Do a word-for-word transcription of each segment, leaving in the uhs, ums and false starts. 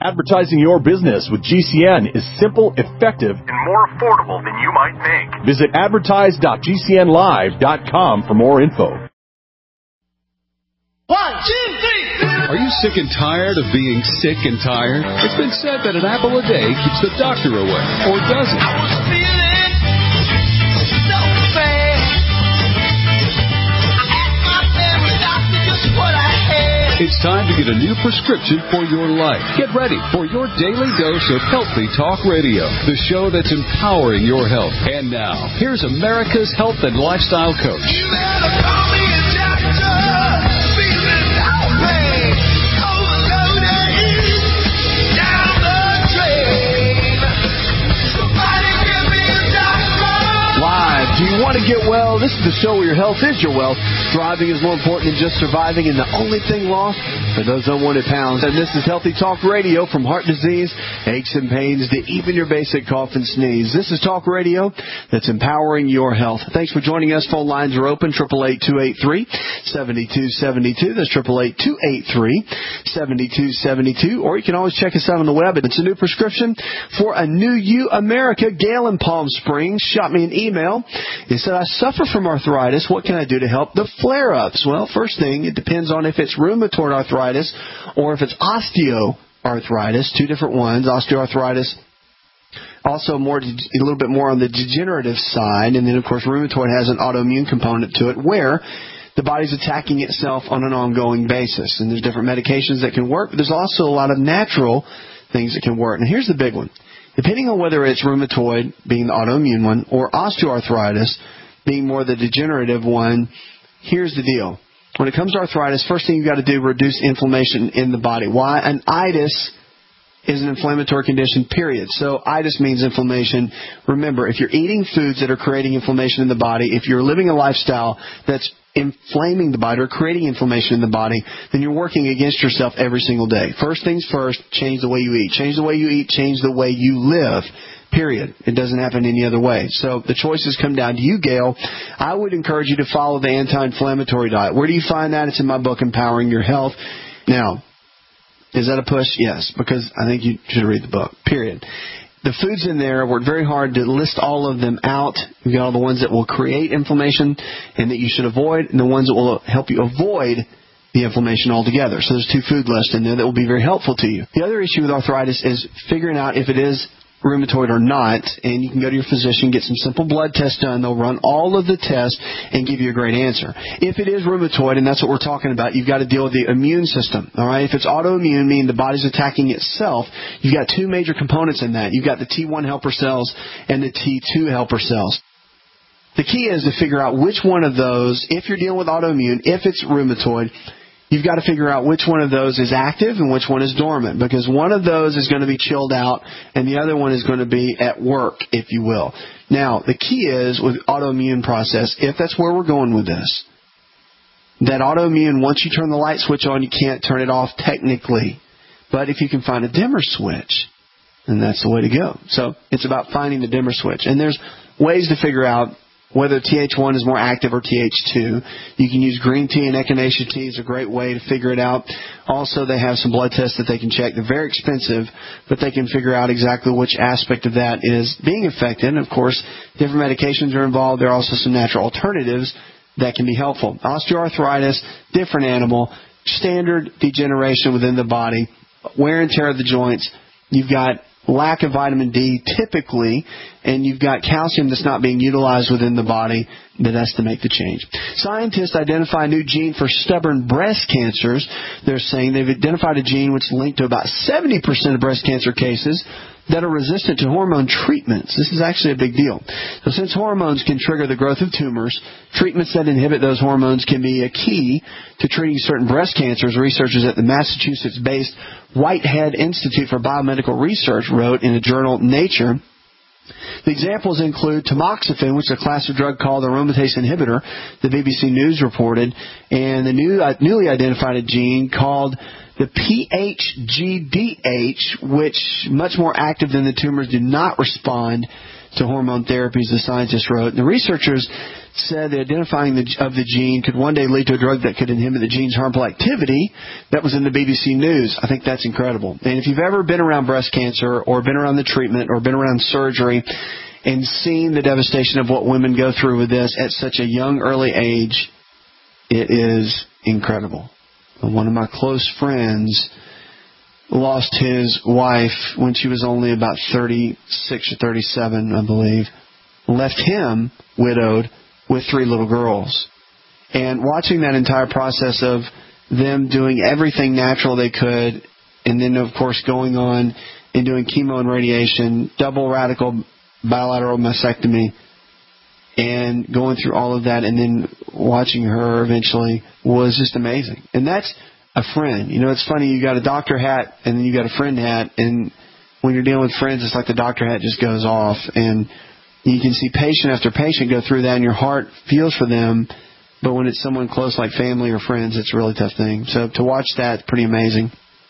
Advertising your business with G C N is simple, effective, and more affordable than you might think. Visit advertise dot g c n live dot com for more info. One, two, three. Are you sick and tired of being sick and tired? It's been said that an apple a day keeps the doctor away, or does it? I was feeling so bad. I asked my family doctor just what I had. It's time to get a new prescription for your life. Get ready for your daily dose of Healthy Talk Radio, the show that's empowering your health. And now, here's America's health and lifestyle coach. You better call me a doctor. Feeling lonely, overloaded, down the drain. Somebody give me a doctor. Live. Do you want to get well? This is the show where your health is your wealth. Thriving is more important than just surviving, and the only thing lost for those unwanted pounds. And this is Healthy Talk Radio, from heart disease, aches and pains, to even your basic cough and sneeze. This is Talk Radio that's empowering your health. Thanks for joining us. Phone lines are open, eight eight eight, two eight three, seven two seven two. That's eight eight eight, two eight three, seven two seven two. Or you can always check us out on the web. It's a new prescription for a new you, America. Gail in Palm Springs shot me an email. He said, I suffer from arthritis. What can I do to help the flare-ups? Well, first thing, it depends on if it's rheumatoid arthritis or if it's osteoarthritis, two different ones. Osteoarthritis, also more, a little bit more on the degenerative side. And then, of course, rheumatoid has an autoimmune component to it where the body's attacking itself on an ongoing basis. And there's different medications that can work, but there's also a lot of natural things that can work. And here's the big one. Depending on whether it's rheumatoid, being the autoimmune one, or osteoarthritis, being more the degenerative one, here's the deal. When it comes to arthritis, first thing you've got to do, reduce inflammation in the body. Why? An itis is an inflammatory condition, period. So itis means inflammation. Remember, if you're eating foods that are creating inflammation in the body, if you're living a lifestyle that's inflaming the body or creating inflammation in the body, then you're working against yourself every single day. First things first, change the way you eat. Change the way you eat, change the way you live. Period. It doesn't happen any other way. So the choices come down to you, Gail. I would encourage you to follow the anti-inflammatory diet. Where do you find that? It's in my book, Empowering Your Health. Now, is that a push? Yes, because I think you should read the book. Period. The foods in there, worked very hard to list all of them out. You've got all the ones that will create inflammation and that you should avoid, and the ones that will help you avoid the inflammation altogether. So there's two food lists in there that will be very helpful to you. The other issue with arthritis is figuring out if it is rheumatoid or not, and you can go to your physician, get some simple blood tests done. They'll run all of the tests and give you a great answer. If it is rheumatoid, and that's what we're talking about, you've got to deal with the immune system. All right. If it's autoimmune, meaning the body's attacking itself, you've got two major components in that. You've got the T one helper cells and the T two helper cells. The key is to figure out which one of those, if you're dealing with autoimmune, if it's rheumatoid, you've got to figure out which one of those is active and which one is dormant, because one of those is going to be chilled out and the other one is going to be at work, if you will. Now, the key is with autoimmune process, if that's where we're going with this, that autoimmune, once you turn the light switch on, you can't turn it off technically. But if you can find a dimmer switch, then that's the way to go. So it's about finding the dimmer switch. And there's ways to figure out whether T H one is more active or T H two. You can use green tea and echinacea tea is a great way to figure it out. Also, they have some blood tests that they can check. They're very expensive, but they can figure out exactly which aspect of that is being affected. And, of course, different medications are involved. There are also some natural alternatives that can be helpful. Osteoarthritis, different animal, standard degeneration within the body, wear and tear of the joints. You've got lack of vitamin D typically, and you've got calcium that's not being utilized within the body that has to make the change. Scientists identify a new gene for stubborn breast cancers. They're saying they've identified a gene which is linked to about seventy percent of breast cancer cases that are resistant to hormone treatments. This is actually a big deal. So since hormones can trigger the growth of tumors, treatments that inhibit those hormones can be a key to treating certain breast cancers. Researchers at the Massachusetts-based Whitehead Institute for Biomedical Research wrote in a journal Nature. The examples include tamoxifen, which is a class of drug called aromatase inhibitor, the B B C News reported, and the new, uh, newly identified a gene called the P H G D H, which, much more active than the tumors, do not respond to hormone therapies, the scientists wrote. And the researchers said that identifying the, of the gene could one day lead to a drug that could inhibit the gene's harmful activity. That was in the B B C News. I think that's incredible. And if you've ever been around breast cancer or been around the treatment or been around surgery and seen the devastation of what women go through with this at such a young, early age, it is incredible. One of my close friends lost his wife when she was only about thirty-six or thirty-seven, I believe. Left him widowed with three little girls. And watching that entire process of them doing everything natural they could, and then, of course, going on and doing chemo and radiation, double radical bilateral mastectomy, and going through all of that, and then watching her eventually was just amazing. And that's a friend. You know, it's funny, you got a doctor hat, and then you got a friend hat, and when you're dealing with friends, it's like the doctor hat just goes off, and you can see patient after patient go through that, and your heart feels for them. But when it's someone close like family or friends, it's a really tough thing. So to watch that, it's pretty amazing.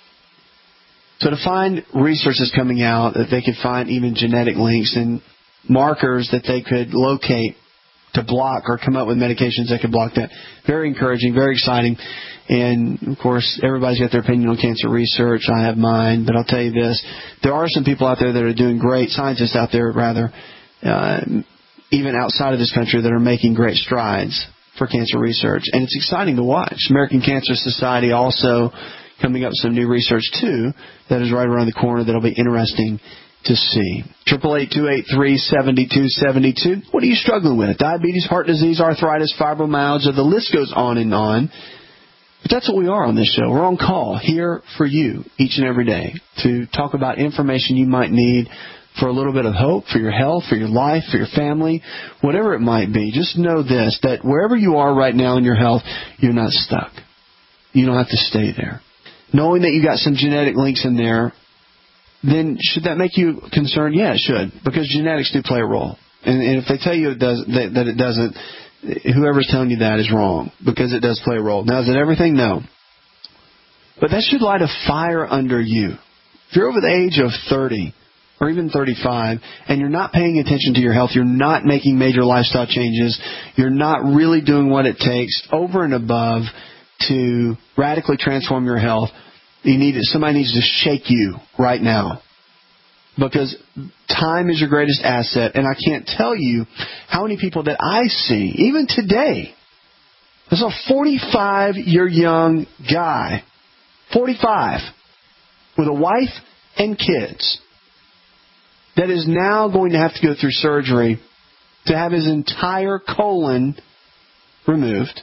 So to find resources coming out that they could find even genetic links and markers that they could locate to block or come up with medications that could block that. Very encouraging, very exciting. And, of course, everybody's got their opinion on cancer research. I have mine. But I'll tell you this. There are some people out there that are doing great, scientists out there, rather, Uh, even outside of this country, that are making great strides for cancer research. And it's exciting to watch. American Cancer Society also coming up with some new research, too, that is right around the corner that will be interesting to see. eight eight eight, two eight three, seven two seven two. What are you struggling with? Diabetes, heart disease, arthritis, fibromyalgia, the list goes on and on. But that's what we are on this show. We're on call here for you each and every day to talk about information you might need for a little bit of hope, for your health, for your life, for your family, whatever it might be. Just know this, that wherever you are right now in your health, you're not stuck. You don't have to stay there. Knowing that you got some genetic links in there, then should that make you concerned? Yeah, it should, because genetics do play a role. And, and if they tell you it does, that, that it doesn't, whoever's telling you that is wrong, because it does play a role. Now, is it everything? No. But that should light a fire under you. If you're over the age of thirty, or even thirty-five, and you're not paying attention to your health, you're not making major lifestyle changes, you're not really doing what it takes over and above to radically transform your health, you need somebody needs to shake you right now. Because time is your greatest asset, and I can't tell you how many people that I see, even today. There's a forty-five-year young guy, forty-five, with a wife and kids, that is now going to have to go through surgery to have his entire colon removed.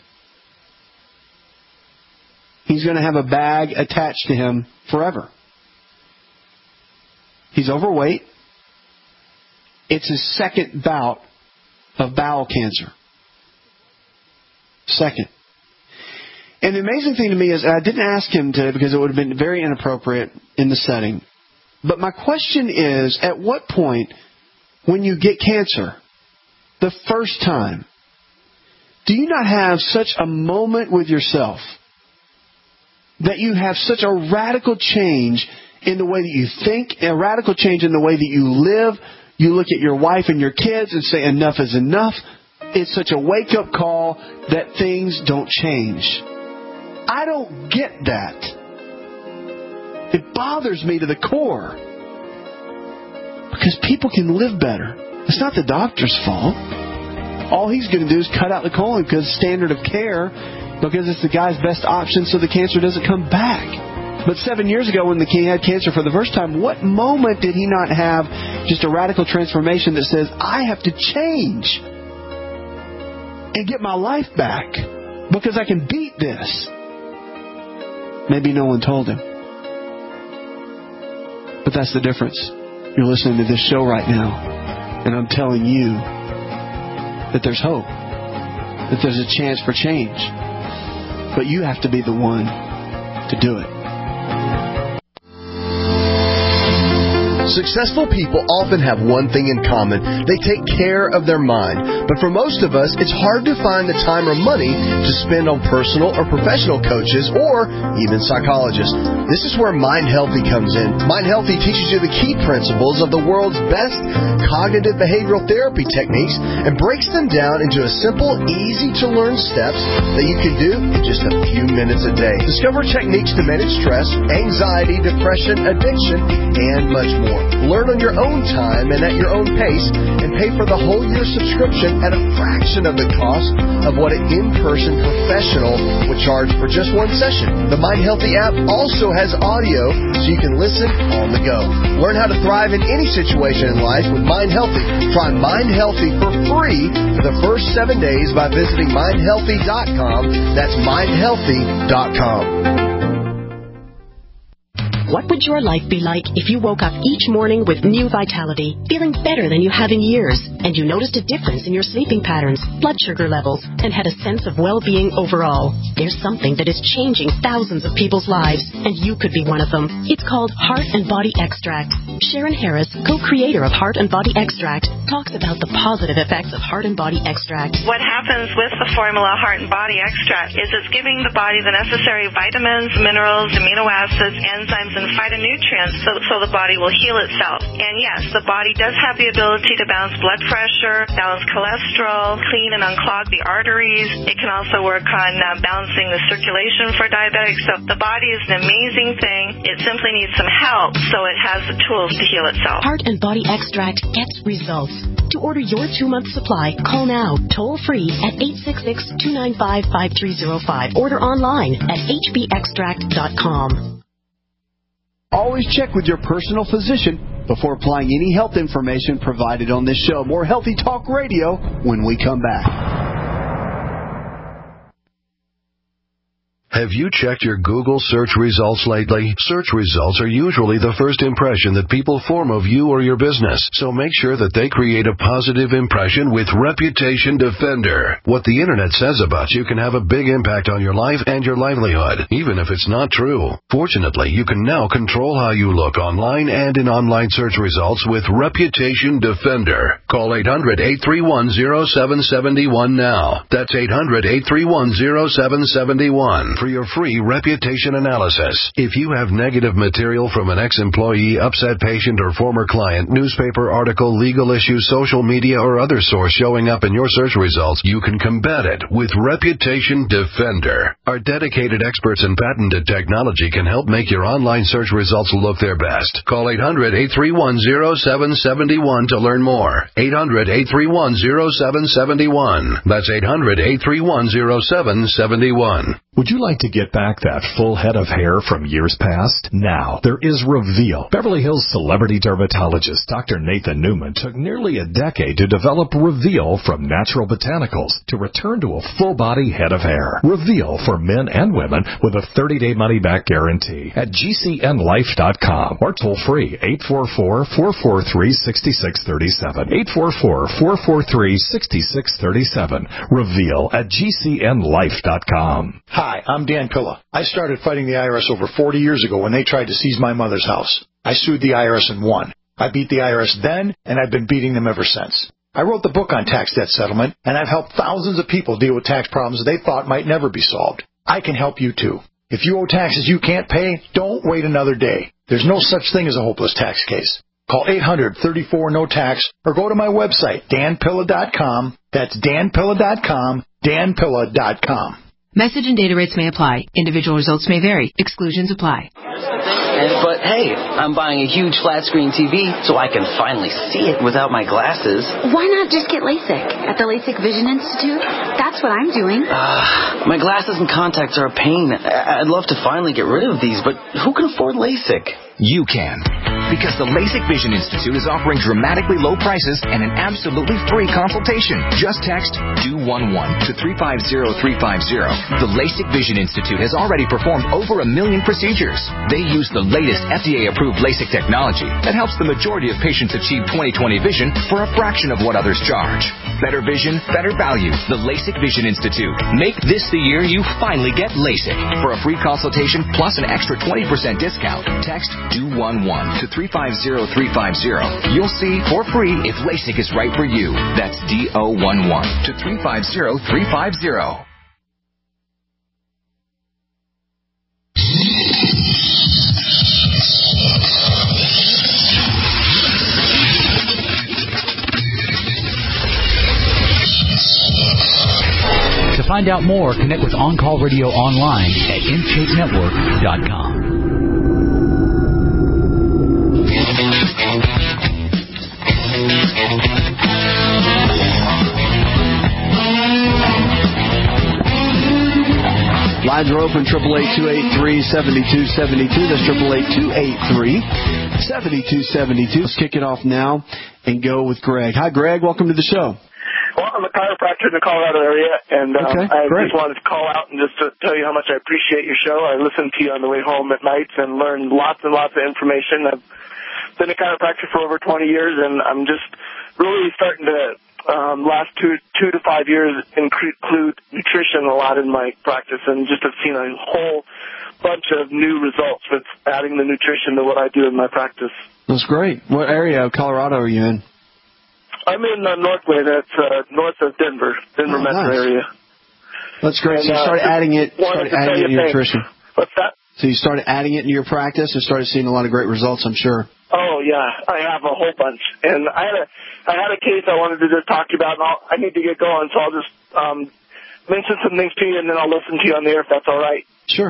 He's going to have a bag attached to him forever. He's overweight. It's his second bout of bowel cancer. Second. And the amazing thing to me is, I didn't ask him to, because it would have been very inappropriate in the setting. But my question is, at what point, when you get cancer, the first time, do you not have such a moment with yourself that you have such a radical change in the way that you think, a radical change in the way that you live? You look at your wife and your kids and say, enough is enough. It's such a wake-up call that things don't change. I don't get that. It bothers me to the core. Because people can live better. It's not the doctor's fault. All he's going to do is cut out the colon because standard of care, because it's the guy's best option so the cancer doesn't come back. But seven years ago when the king had cancer for the first time, what moment did he not have just a radical transformation that says, I have to change and get my life back because I can beat this? Maybe no one told him. But that's the difference. You're listening to this show right now, and I'm telling you that there's hope, that there's a chance for change. But you have to be the one to do it. Successful people often have one thing in common. They take care of their mind. But for most of us, it's hard to find the time or money to spend on personal or professional coaches or even psychologists. This is where Mind Healthy comes in. Mind Healthy teaches you the key principles of the world's best cognitive behavioral therapy techniques and breaks them down into a simple, easy-to-learn steps that you can do in just a few minutes a day. Discover techniques to manage stress, anxiety, depression, addiction, and much more. Learn on your own time and at your own pace, and pay for the whole year subscription at a fraction of the cost of what an in-person professional would charge for just one session. The Mind Healthy app also has audio so you can listen on the go. Learn how to thrive in any situation in life with Mind Healthy. Try Mind Healthy for free for the first seven days by visiting mind healthy dot com. That's mind healthy dot com. What would your life be like if you woke up each morning with new vitality, feeling better than you have in years, and you noticed a difference in your sleeping patterns, blood sugar levels, and had a sense of well-being overall? There's something that is changing thousands of people's lives, and you could be one of them. It's called Heart and Body Extract. Sharon Harris, co-creator of Heart and Body Extract, talks about the positive effects of Heart and Body Extract. What happens with the formula Heart and Body Extract is it's giving the body the necessary vitamins, minerals, amino acids, enzymes, and phytonutrients so, so the body will heal itself. And yes, the body does have the ability to balance blood pressure, balance cholesterol, clean and unclog the arteries. It can also work on uh, balancing the circulation for diabetics. So the body is an amazing thing. It simply needs some help so it has the tools to heal itself. Heart and Body Extract gets results. To order your two-month supply, call now, toll-free at eight six six, two nine five, five three zero five. Order online at h b extract dot com. Always check with your personal physician before applying any health information provided on this show. More Healthy Talk Radio when we come back. Have you checked your Google search results lately? Search results are usually the first impression that people form of you or your business, so make sure that they create a positive impression with Reputation Defender. What the Internet says about you can have a big impact on your life and your livelihood, even if it's not true. Fortunately, you can now control how you look online and in online search results with Reputation Defender. Call eight hundred, eight three one, zero seven seven one now. That's eight hundred, eight three one, zero seven seven one. For your free reputation analysis. If you have negative material from an ex-employee, upset patient, or former client, newspaper article, legal issue, social media, or other source showing up in your search results, you can combat it with Reputation Defender. Our dedicated experts in patented technology can help make your online search results look their best. Call eight hundred, eight three one, zero seven seven one to learn more. eight hundred, eight three one, zero seven seven one. That's eight hundred, eight three one, zero seven seven one. Would you like to get back that full head of hair from years past? Now, there is Reveal. Beverly Hills celebrity dermatologist Doctor Nathan Newman took nearly a decade to develop Reveal from natural botanicals to return to a full-body head of hair. Reveal for men and women with a thirty-day money-back guarantee at G C N life dot com or toll-free eight four four, four four three, six six three seven. eight four four, four four three, six six three seven. Reveal at G C N life dot com. Hi, I'm Dan Pilla. I started fighting the I R S over forty years ago when they tried to seize my mother's house. I sued the I R S and won. I beat the I R S then, and I've been beating them ever since. I wrote the book on tax debt settlement, and I've helped thousands of people deal with tax problems they thought might never be solved. I can help you too. If you owe taxes you can't pay, don't wait another day. There's no such thing as a hopeless tax case. Call eight hundred, thirty-four, no tax or go to my website, dan pilla dot com. That's dan pilla dot com, dan pilla dot com. Message and data rates may apply. Individual results may vary. Exclusions apply. And, but hey, I'm buying a huge flat screen T V so I can finally see it without my glasses. Why not just get LASIK at the LASIK Vision Institute? That's what I'm doing. Uh, my glasses and contacts are a pain. I'd love to finally get rid of these, but who can afford LASIK? You can. Because the LASIK Vision Institute is offering dramatically low prices and an absolutely free consultation. Just text D O one one to three five zero three five zero. The LASIK Vision Institute has already performed over a million procedures. They use the latest F D A-approved LASIK technology that helps the majority of patients achieve twenty twenty vision for a fraction of what others charge. better vision, better value. The LASIK Vision Institute. Make this the year you finally get LASIK. For a free consultation plus an extra twenty percent discount, text D O one one to three five zero three five zero. You'll see for free if LASIK is right for you. That's D O one one to three five zero three five zero. To find out more, connect with On Call Radio online at in shape network dot com. Lines are open, eight eight eight, two eight three, seven two seven two. That's eight eight eight, two eight three, seven two seven two. Let's kick it off now and go with Greg. Hi, Greg. Welcome to the show. Well, I'm a chiropractor in the Colorado area, and um, okay, I great. just wanted to call out and just to tell you how much I appreciate your show. I listen to you on the way home at nights and learn lots and lots of information. I've been a chiropractor for over twenty years, and I'm just really starting to, um, last two two to five years, include nutrition a lot in my practice, and just have seen a whole bunch of new results with adding the nutrition to what I do in my practice. That's great. What area of Colorado are you in? I'm in uh, Northway. That's uh, north of Denver, Denver oh, metro nice. area. That's great. And, so you started uh, adding it, started adding it to your nutrition. What's that? So you started adding it into your practice and started seeing a lot of great results, I'm sure. Oh yeah, I have a whole bunch. And I had a, I had a case I wanted to just talk to you about, and I'll, I need to get going, so I'll just um, mention some things to you, and then I'll listen to you on the air if that's all right. Sure.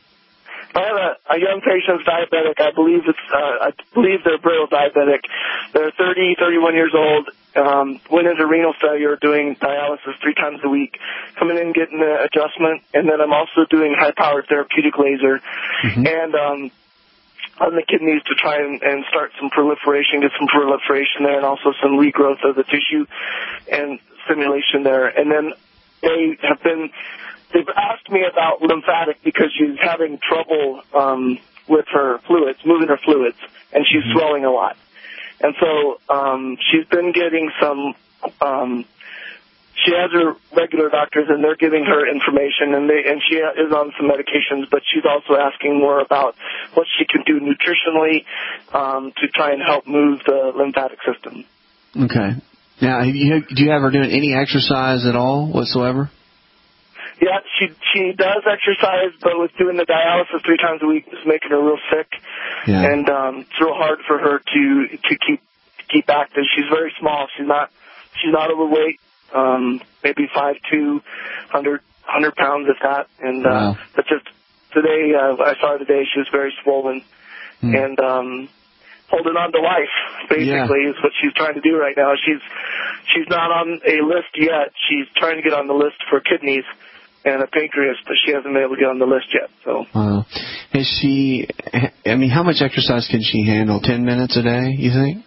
I have a, a young patient's diabetic. I believe it's, uh, I believe they're brittle diabetic. They're thirty, thirty-one years old. Um, went into renal failure, doing dialysis three times a week, coming in, getting the adjustment, and then I'm also doing high-powered therapeutic laser, mm-hmm. and um, on the kidneys to try and, and start some proliferation, get some proliferation there, and also some regrowth of the tissue and stimulation there. And then they have been. They've asked me about lymphatic because she's having trouble um, with her fluids, moving her fluids, and she's mm-hmm. swelling a lot. And so um, she's been getting some, um, she has her regular doctors, and they're giving her information, and they and she is on some medications, but she's also asking more about what she can do nutritionally um, to try and help move the lymphatic system. Okay. Now, have you, do you have her doing any exercise at all whatsoever? Yeah, she she does exercise, but with doing the dialysis three times a week, it's making her real sick, yeah. and um, it's real hard for her to to keep keep active. She's very small. She's not she's not overweight. Um, maybe five two, hundred hundred pounds if that. And uh, wow. but just today, uh, I saw her today. She was very swollen, hmm. and um, holding on to life. Basically, yeah. is what she's trying to do right now. She's she's not on a list yet. She's trying to get on the list for kidneys and a pancreas, but she hasn't been able to get on the list yet. So, wow. Is she? I mean, how much exercise can she handle? Ten minutes a day, you think?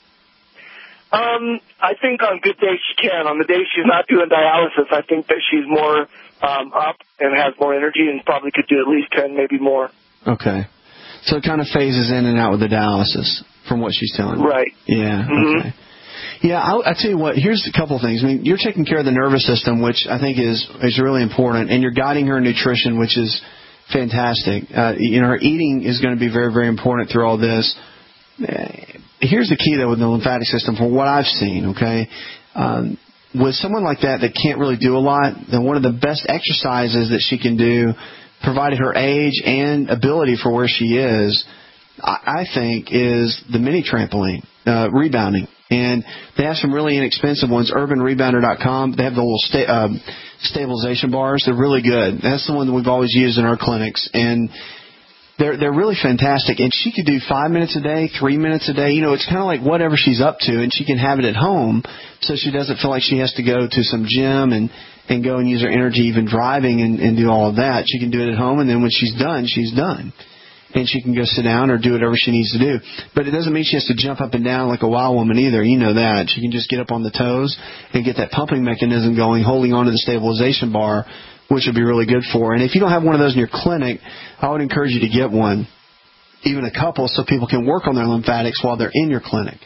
Um, I think on good days she can. On the days she's not doing dialysis, I think that she's more um, up and has more energy, and probably could do at least ten, maybe more. Okay, so it kind of phases in and out with the dialysis, from what she's telling me. Right. Yeah. Mm-hmm. Okay. Yeah, I'll, I'll tell you what, here's a couple of things. I mean, you're taking care of the nervous system, which I think is is really important, and you're guiding her nutrition, which is fantastic. Uh, you know, her eating is going to be very, very important through all this. Uh, here's the key, though, with the lymphatic system, from what I've seen, okay? Um, with someone like that that can't really do a lot, then one of the best exercises that she can do, provided her age and ability for where she is, I, I think, is the mini trampoline, uh, rebounding. And they have some really inexpensive ones, urban rebounder dot com. They have the little sta- um, stabilization bars. They're really good. That's the one that we've always used in our clinics. And they're they're really fantastic. And she could do five minutes a day, three minutes a day. You know, it's kind of like whatever she's up to, and she can have it at home so she doesn't feel like she has to go to some gym and, and go and use her energy even driving and, and do all of that. She can do it at home, and then when she's done, she's done. And she can go sit down or do whatever she needs to do. But it doesn't mean she has to jump up and down like a wild woman either. You know that. She can just get up on the toes and get that pumping mechanism going, holding onto the stabilization bar, which would be really good for her. And if you don't have one of those in your clinic, I would encourage you to get one, even a couple, so people can work on their lymphatics while they're in your clinic.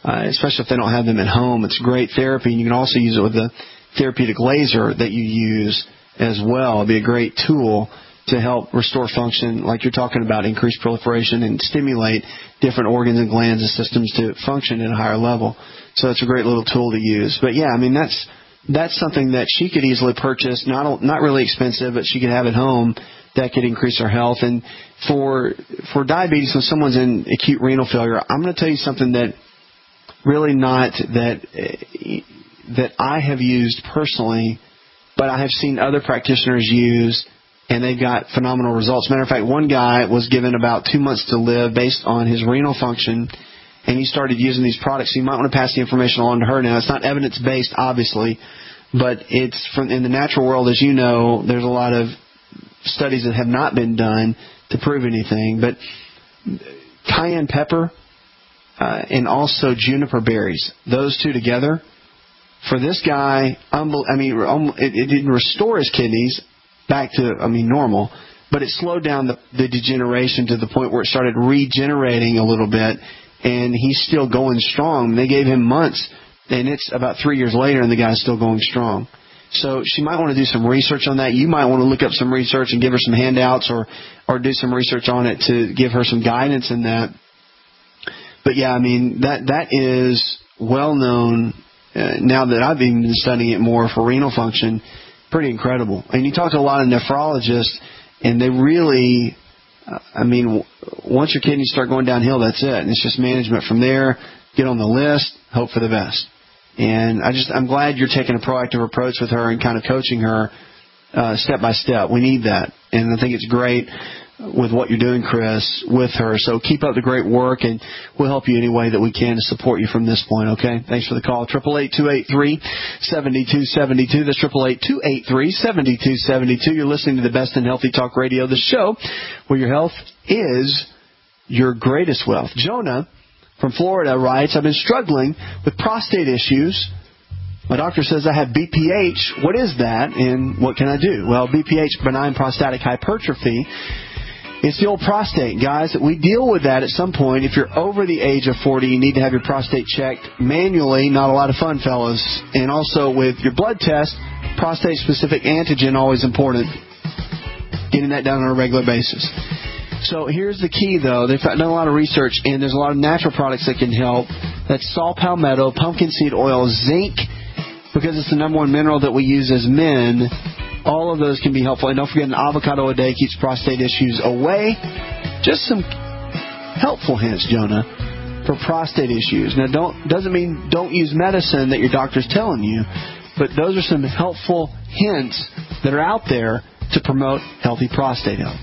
uh, especially if they don't have them at home. It's great therapy, and you can also use it with the therapeutic laser that you use as well. It'd be a great tool to help restore function, like you're talking about, increase proliferation and stimulate different organs and glands and systems to function at a higher level. So it's a great little tool to use. But, yeah, I mean, that's that's something that she could easily purchase, not not really expensive, but she could have at home that could increase her health. And for for diabetes, when someone's in acute renal failure, I'm going to tell you something that really not that that I have used personally, but I have seen other practitioners use, and they've got phenomenal results. Matter of fact, one guy was given about two months to live based on his renal function, and he started using these products. So you might want to pass the information on to her. Now, it's not evidence-based, obviously, but it's from in the natural world, as you know, there's a lot of studies that have not been done to prove anything. But cayenne pepper uh, and also juniper berries, those two together, for this guy, I mean, it, it didn't restore his kidneys back to, I mean, normal, but it slowed down the, the degeneration to the point where it started regenerating a little bit, and he's still going strong. They gave him months, and it's about three years later, and the guy's still going strong. So she might want to do some research on that. You might want to look up some research and give her some handouts or, or do some research on it to give her some guidance in that. But, yeah, I mean, that that is well known uh, now that I've been studying it more for renal function. Pretty incredible. And you talk to a lot of nephrologists, and they really, uh, I mean, once your kidneys start going downhill, that's it. And it's just management from there. Get on the list, hope for the best. And I just, I'm glad you're taking a proactive approach with her and kind of coaching her uh, step by step. We need that. And I think it's great with what you're doing, Chris, with her. So keep up the great work, and we'll help you any way that we can to support you from this point, okay? Thanks for the call. eight eight eight, two eight three, seven two seven two. That's eight eight eight, two eight three, seven two seven two. You're listening to the Best in Healthy Talk Radio, the show where your health is your greatest wealth. Jonah from Florida writes, I've been struggling with prostate issues. My doctor says I have B P H. What is that, and what can I do? Well, B P H, benign prostatic hypertrophy. It's the old prostate, guys. We deal with that at some point. If you're over the age of forty, you need to have your prostate checked manually. Not a lot of fun, fellas. And also with your blood test, prostate-specific antigen, always important. Getting that done on a regular basis. So here's the key, though. They've done a lot of research, and there's a lot of natural products that can help. That's saw palmetto, pumpkin seed oil, zinc, because it's the number one mineral that we use as men. All of those can be helpful. And don't forget, an avocado a day keeps prostate issues away. Just some helpful hints, Jonah, for prostate issues. Now, don't doesn't mean don't use medicine that your doctor's telling you, but those are some helpful hints that are out there to promote healthy prostate health.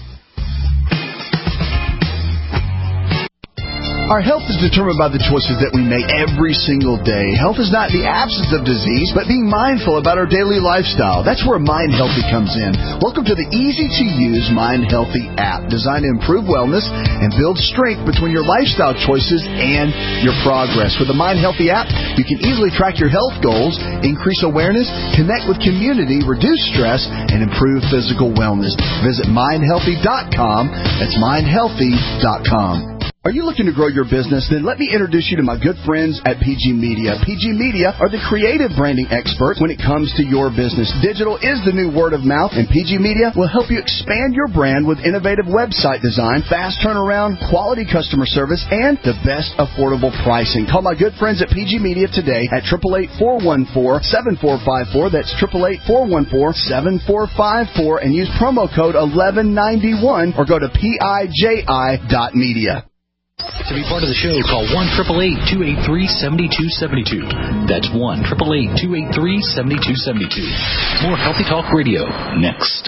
Our health is determined by the choices that we make every single day. Health is not the absence of disease, but being mindful about our daily lifestyle. That's where Mind Healthy comes in. Welcome to the easy-to-use Mind Healthy app, designed to improve wellness and build strength between your lifestyle choices and your progress. With the Mind Healthy app, you can easily track your health goals, increase awareness, connect with community, reduce stress, and improve physical wellness. Visit mind healthy dot com. That's mind healthy dot com. Are you looking to grow your business? Then let me introduce you to my good friends at P G Media. P G Media are the creative branding experts when it comes to your business. Digital is the new word of mouth, and P G Media will help you expand your brand with innovative website design, fast turnaround, quality customer service, and the best affordable pricing. Call my good friends at P G Media today at eight eight eight, four one four, seven four five four. That's eight eight eight, four one four, seven four five four, and use promo code eleven ninety-one or go to P I J I dot media. To be part of the show, call one eight eight eight, two eight three, seven two seven two. That's one eight eight eight, two eight three, seven two seven two. More Healthy Talk Radio next.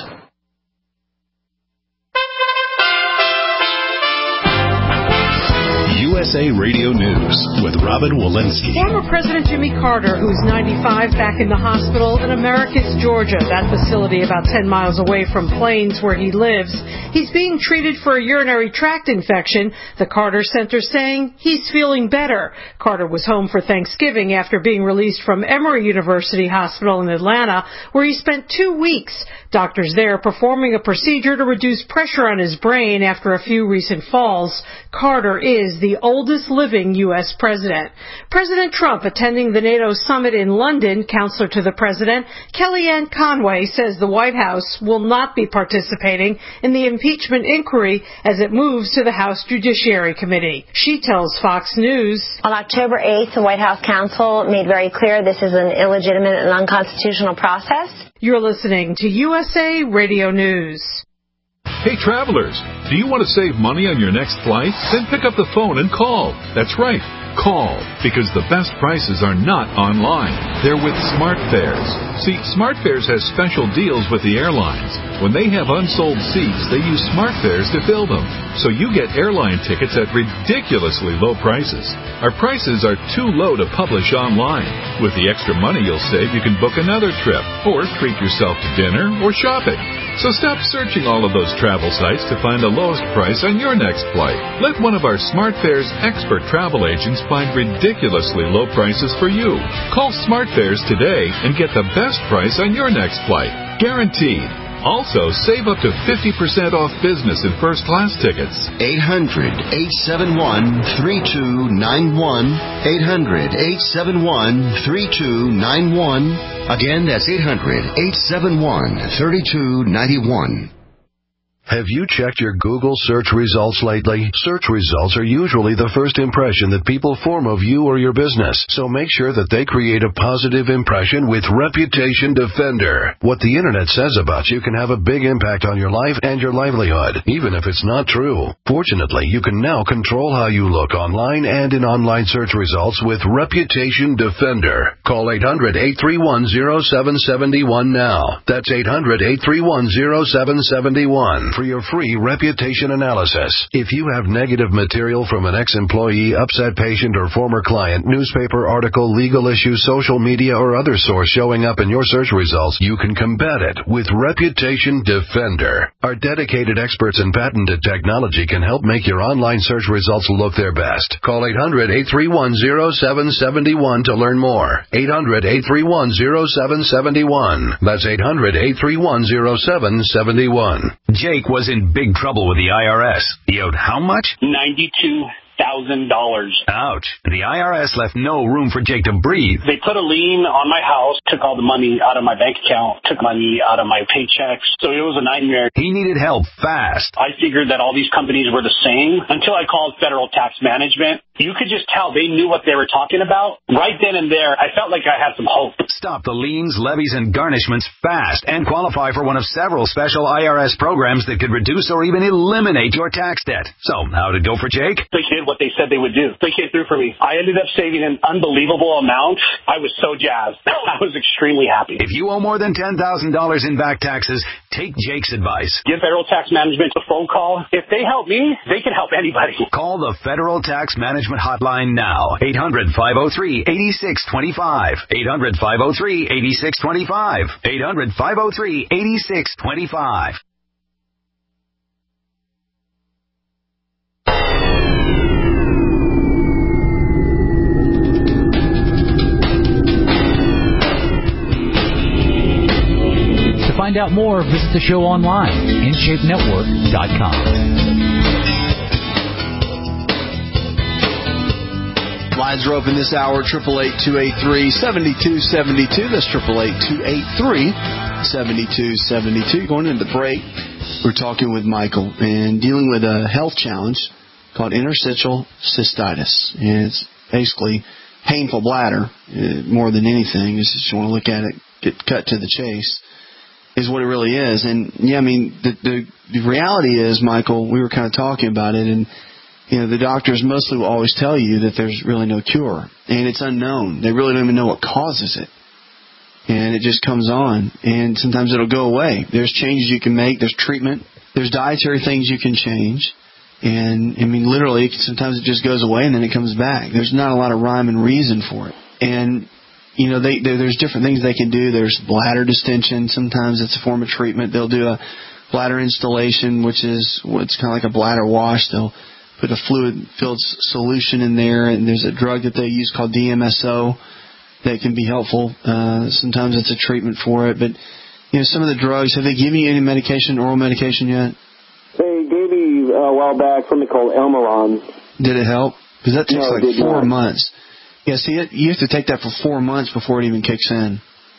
U S A Radio News with Robin Walensky. Former President Jimmy Carter, who's ninety-five, back in the hospital in Americus, Georgia, that facility about ten miles away from Plains where he lives. He's being treated for a urinary tract infection. The Carter Center saying he's feeling better. Carter was home for Thanksgiving after being released from Emory University Hospital in Atlanta, where he spent two weeks. Doctors there performing a procedure to reduce pressure on his brain after a few recent falls. Carter is the oldest oldest living U S president. President Trump attending the NATO summit in London, counselor to the president, Kellyanne Conway, says the White House will not be participating in the impeachment inquiry as it moves to the House Judiciary Committee. She tells Fox News. On October eighth, the White House counsel made very clear this is an illegitimate and unconstitutional process. You're listening to U S A Radio News. Hey, travelers, do you want to save money on your next flight? Then pick up the phone and call. That's right, call, because the best prices are not online. They're with SmartFares. See, SmartFares has special deals with the airlines. When they have unsold seats, they use SmartFares to fill them. So you get airline tickets at ridiculously low prices. Our prices are too low to publish online. With the extra money you'll save, you can book another trip, or treat yourself to dinner or shopping. So stop searching all of those travel sites to find the lowest price on your next flight. Let one of our SmartFares expert travel agents find ridiculously low prices for you. Call SmartFares today and get the best price on your next flight. Guaranteed. Also, save up to fifty percent off business and first class tickets. eight hundred, eight seven one, three two nine one. eight hundred, eight seven one, three two nine one. Again, that's eight hundred, eight seven one, three two nine one. Have you checked your Google search results lately? Search results are usually the first impression that people form of you or your business, so make sure that they create a positive impression with Reputation Defender. What the Internet says about you can have a big impact on your life and your livelihood, even if it's not true. Fortunately, you can now control how you look online and in online search results with Reputation Defender. Call eight hundred, eight three one, zero seven seven one now. That's eight hundred, eight three one, zero seven seven one. For your free reputation analysis. If you have negative material from an ex-employee, upset patient, or former client, newspaper article, legal issue, social media, or other source showing up in your search results, you can combat it with Reputation Defender. Our dedicated experts in patented technology can help make your online search results look their best. Call eight hundred, eight three one, zero seven seven one to learn more. eight hundred, eight three one, zero seven seven one. That's eight hundred, eight three one, zero seven seven one. Jake was in big trouble with the I R S. He owed how much? ninety-two thousand dollars. Ouch. The I R S left no room for Jake to breathe. They put a lien on my house, took all the money out of my bank account, took money out of my paychecks. So it was a nightmare. He needed help fast. I figured that all these companies were the same until I called Federal Tax Management. You could just tell they knew what they were talking about. Right then and there, I felt like I had some hope. Stop the liens, levies, and garnishments fast and qualify for one of several special I R S programs that could reduce or even eliminate your tax debt. So, how did it go for Jake? They did what they said they would do. They came through for me. I ended up saving an unbelievable amount. I was so jazzed. I was extremely happy. If you owe more than ten thousand dollars in back taxes, take Jake's advice. Give Federal Tax Management a phone call. If they help me, they can help anybody. Call the Federal Tax Management Hotline now. eight hundred, five oh three, eight six two five. eight hundred, five oh three, eight six two five. eight hundred, five oh three, eight six two five. To find out more, visit the show online, in shape network dot com. Lines are open this hour, eight eight eight, two eight three, seven two seven two. That's eight eight eight, two eight three, seven two seven two. Going into the break, we're talking with Michael and dealing with a health challenge called interstitial cystitis. And it's basically painful bladder, uh, more than anything. Just if you want to look at it, get cut to the chase, is what it really is. And, yeah, I mean, the, the, the reality is, Michael, we were kind of talking about it, and you know, the doctors mostly will always tell you that there's really no cure, and it's unknown. They really don't even know what causes it, and it just comes on, and sometimes it'll go away. There's changes you can make. There's treatment. There's dietary things you can change, and, I mean, literally, sometimes it just goes away, and then it comes back. There's not a lot of rhyme and reason for it, and you know, they, they, there's different things they can do. There's bladder distension. Sometimes it's a form of treatment. They'll do a bladder installation, which is what's kind of like a bladder wash. They'll put a fluid-filled solution in there, and there's a drug that they use called D M S O that can be helpful. Uh, sometimes it's a treatment for it. But, you know, some of the drugs, have they given you any medication, oral medication yet? They gave me uh, a while back something called Elmaron. Did it help? Because that takes No, it like did four not. months. Yeah, see, it, you have to take that for four months before it even kicks in.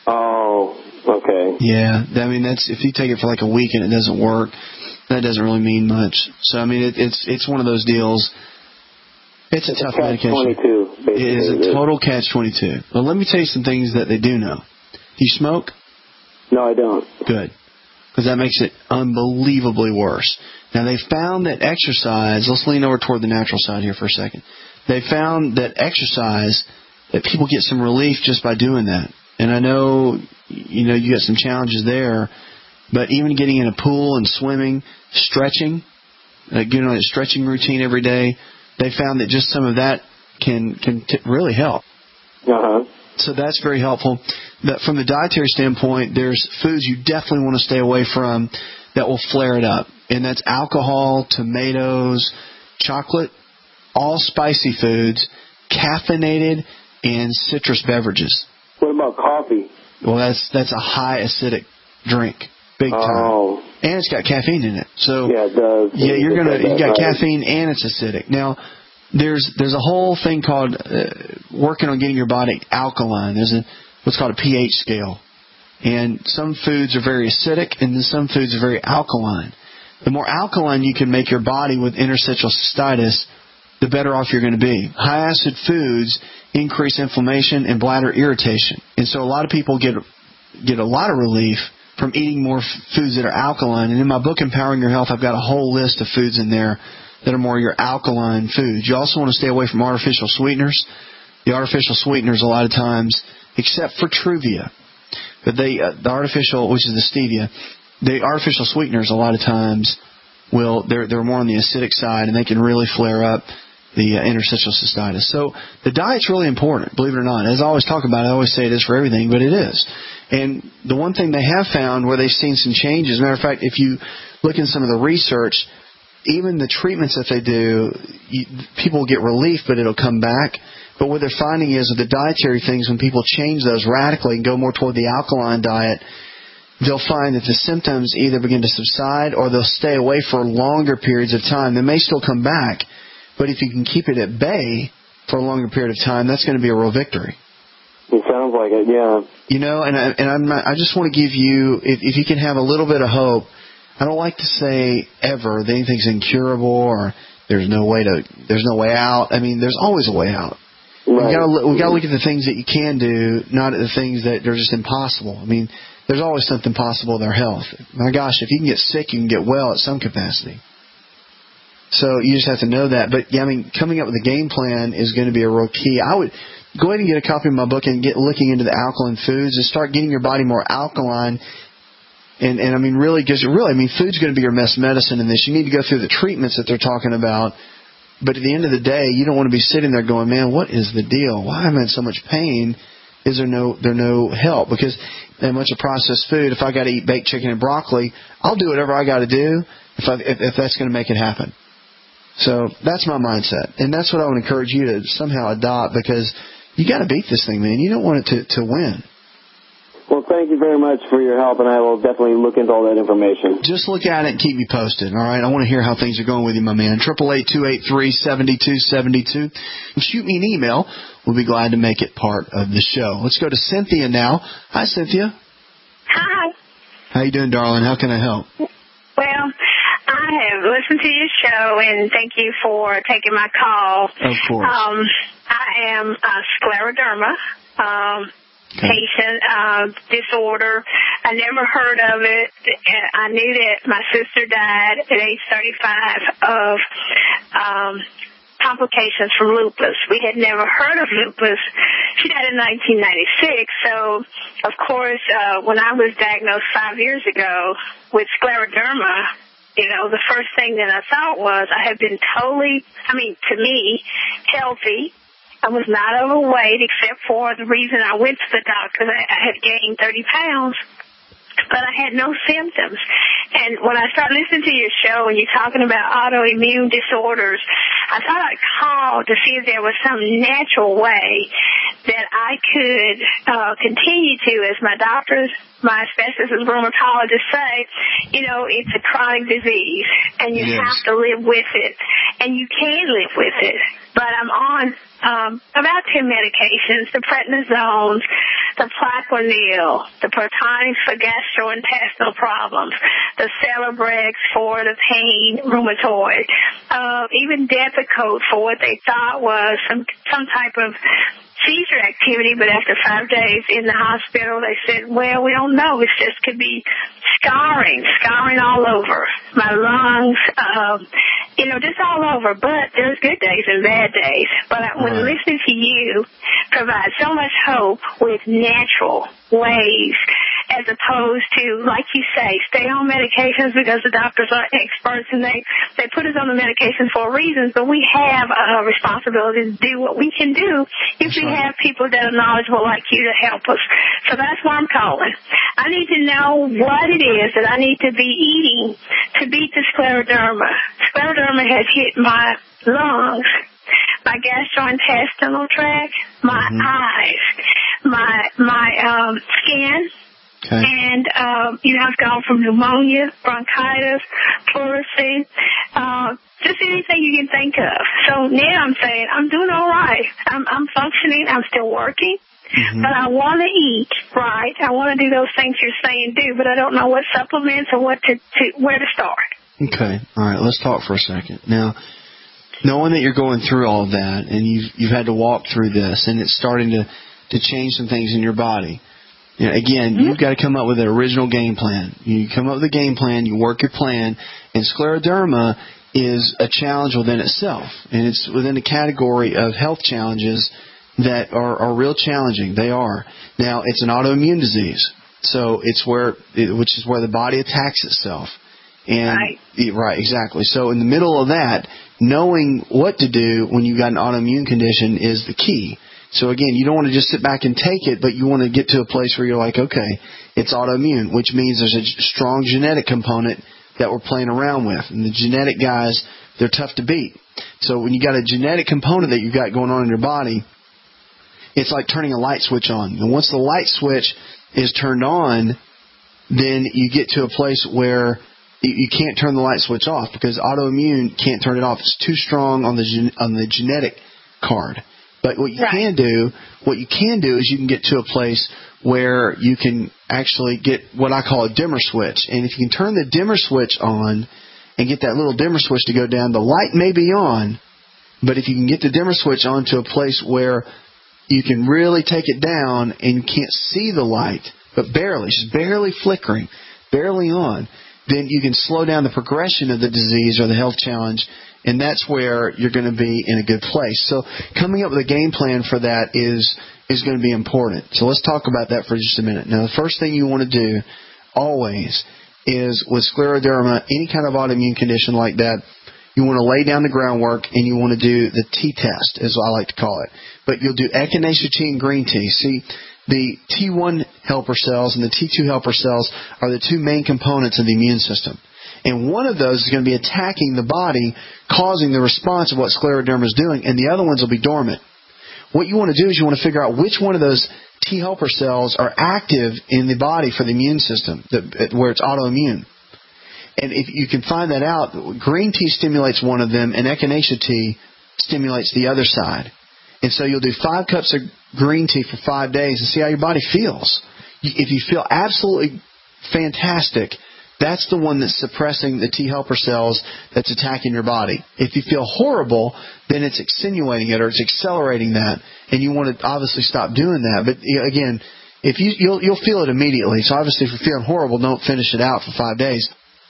Oh, okay. Yeah, I mean, that's if you take it for like a week and it doesn't work, that doesn't really mean much. So, I mean, it, it's it's one of those deals. It's a it's tough a catch medication. twenty-two, basically. It is a total catch twenty-two. Well, let me tell you some things that they do know. Do you smoke? No, I don't. Good. Because that makes it unbelievably worse. Now, they found that exercise, let's lean over toward the natural side here for a second. They found that exercise, that people get some relief just by doing that. And I know, you know, you got some challenges there, but even getting in a pool and swimming, stretching, like, you know, a stretching routine every day, they found that just some of that can can t- really help. Uh-huh. So that's very helpful. But from the dietary standpoint, there's foods you definitely want to stay away from that will flare it up. And that's alcohol, tomatoes, chocolate, all spicy foods, caffeinated, and citrus beverages. What about coffee? Well, that's that's a high acidic drink, big time. Oh. And it's got caffeine in it. So yeah, it does. Yeah, you're gonna you got right. caffeine and it's acidic. Now, there's there's a whole thing called uh, working on getting your body alkaline. There's a what's called a pH scale, and some foods are very acidic, and then some foods are very alkaline. The more alkaline you can make your body with interstitial cystitis, the better off you're going to be. High acid foods increase inflammation and bladder irritation, and so a lot of people get get a lot of relief from eating more f- foods that are alkaline. And in my book, Empowering Your Health, I've got a whole list of foods in there that are more your alkaline foods. You also want to stay away from artificial sweeteners. The artificial sweeteners, a lot of times, except for Truvia, but they uh, the artificial, which is the stevia, the artificial sweeteners, a lot of times, will they're they're more on the acidic side, and they can really flare up the uh, interstitial cystitis. So the diet's really important, believe it or not. As I always talk about, I always say it is for everything, but it is. And the one thing they have found where they've seen some changes, matter of fact, if you look in some of the research, even the treatments that they do, you, people get relief, but it'll come back. But what they're finding is with the dietary things, when people change those radically and go more toward the alkaline diet, they'll find that the symptoms either begin to subside or they'll stay away for longer periods of time. They may still come back, but if you can keep it at bay for a longer period of time, that's going to be a real victory. It sounds like it, yeah. You know, and I, and I'm not, I just want to give you, if, if you can have a little bit of hope, I don't like to say ever that anything's incurable or there's no way to, there's no way out. I mean, there's always a way out. Right. We got to we got to look at the things that you can do, not at the things that are just impossible. I mean, there's always something possible with our health. My gosh, if you can get sick, you can get well at some capacity. So you just have to know that. But yeah, I mean, coming up with a game plan is going to be a real key. I would go ahead and get a copy of my book and get looking into the alkaline foods and start getting your body more alkaline. And, and I mean, really, because really, I mean, food's going to be your best medicine in this. You need to go through the treatments that they're talking about. But at the end of the day, you don't want to be sitting there going, man, what is the deal? Why am I in so much pain? Is there no there no help? Because that much of processed food, if I got to eat baked chicken and broccoli, I'll do whatever I got to do if, I, if if that's going to make it happen. So that's my mindset, and that's what I would encourage you to somehow adopt, because you got to beat this thing, man. You don't want it to to win. Well, thank you very much for your help, and I will definitely look into all that information. Just look at it and keep me posted, all right? I want to hear how things are going with you, my man. triple eight, two eight three, seven two seven two. And shoot me an email. We'll be glad to make it part of the show. Let's go to Cynthia now. Hi, Cynthia. Hi. How you doing, darling? How can I help? Well, I have listened to your show, and thank you for taking my call. Of course. Um, I am uh, scleroderma. Um Okay. patient uh, disorder. I never heard of it. I knew that my sister died at age thirty-five of um, complications from lupus. We had never heard of lupus. She died in nineteen ninety-six. So, of course, uh, when I was diagnosed five years ago with scleroderma, you know, the first thing that I thought was I had been totally, I mean, to me, healthy. I was not overweight, except for the reason I went to the doctor. I, I had gained thirty pounds, but I had no symptoms. And when I started listening to your show and you're talking about autoimmune disorders, I thought I'd call to see if there was some natural way that I could uh, continue to, as my doctors, my asbestos and rheumatologists say, you know, it's a chronic disease, and you It have is. to live with it, and you can live with it. but I'm on um, about ten medications: the prednisone, the Plaquenil, the Protonix for gastrointestinal problems, the Celebrex for the pain, rheumatoid, uh, even Depakote for what they thought was some some type of seizure activity, but after five days in the hospital, they said, well, we don't know. It just could be scarring, scarring all over my lungs, um, you know, just all over. But there's good days and bad days. But when Right. listening to you provide so much hope with natural ways, as opposed to, like you say, stay on medications because the doctors are experts and they, they put us on the medications for a reason, but we have a responsibility to do what we can do if That's we right. have people that are knowledgeable like you to help us. So that's why I'm calling. I need to know what it is that I need to be eating to beat the scleroderma. Scleroderma has hit my lungs, my gastrointestinal tract, my Mm-hmm. eyes, my my um, skin. Okay. And, um, you know, I've gone from pneumonia, bronchitis, pleurisy, uh, just anything you can think of. So now I'm saying I'm doing all right. I'm, I'm functioning. I'm still working. Mm-hmm. But I want to eat right. I want to do those things you're saying do, but I don't know what supplements or what to, to where to start. Okay. All right. Let's talk for a second. Now, knowing that you're going through all of that and you've you've had to walk through this and it's starting to, to change some things in your body, you know, again, mm-hmm. you've got to come up with an original game plan. You come up with a game plan, you work your plan, and scleroderma is a challenge within itself, and it's within a category of health challenges that are, are real challenging. They are. Now, it's an autoimmune disease, so it's where, it, which is where the body attacks itself. And right. Right, exactly. So in the middle of that, knowing what to do when you've got an autoimmune condition is the key. So again, you don't want to just sit back and take it, but you want to get to a place where you're like, okay, it's autoimmune, which means there's a strong genetic component that we're playing around with. And the genetic guys, they're tough to beat. So when you got a genetic component that you've got going on in your body, it's like turning a light switch on. And once the light switch is turned on, then you get to a place where you can't turn the light switch off because autoimmune can't turn it off. It's too strong on the gen- on the genetic card. But what you right. can do, what you can do is you can get to a place where you can actually get what I call a dimmer switch. And if you can turn the dimmer switch on and get that little dimmer switch to go down, the light may be on, but if you can get the dimmer switch on to a place where you can really take it down and you can't see the light, but barely, just barely flickering, barely on, then you can slow down the progression of the disease or the health challenge, and that's where you're going to be in a good place. So coming up with a game plan for that is is going to be important. So let's talk about that for just a minute. Now, the first thing you want to do always is with scleroderma, any kind of autoimmune condition like that, you want to lay down the groundwork and you want to do the T-test, as I like to call it. But you'll do echinacea tea and green tea. See, the T one helper cells and the T two helper cells are the two main components of the immune system. And one of those is going to be attacking the body, causing the response of what scleroderma is doing, and the other ones will be dormant. What you want to do is you want to figure out which one of those T helper cells are active in the body for the immune system, where it's autoimmune. And if you can find that out, green tea stimulates one of them, and echinacea tea stimulates the other side. And so you'll do five cups of green tea for five days and see how your body feels. If you feel absolutely fantastic, that's the one that's suppressing the T helper cells that's attacking your body. If you feel horrible, then it's extenuating it or it's accelerating that, and you want to obviously stop doing that. But again, if you you'll, you'll feel it immediately. So obviously, if you're feeling horrible, don't finish it out for five days.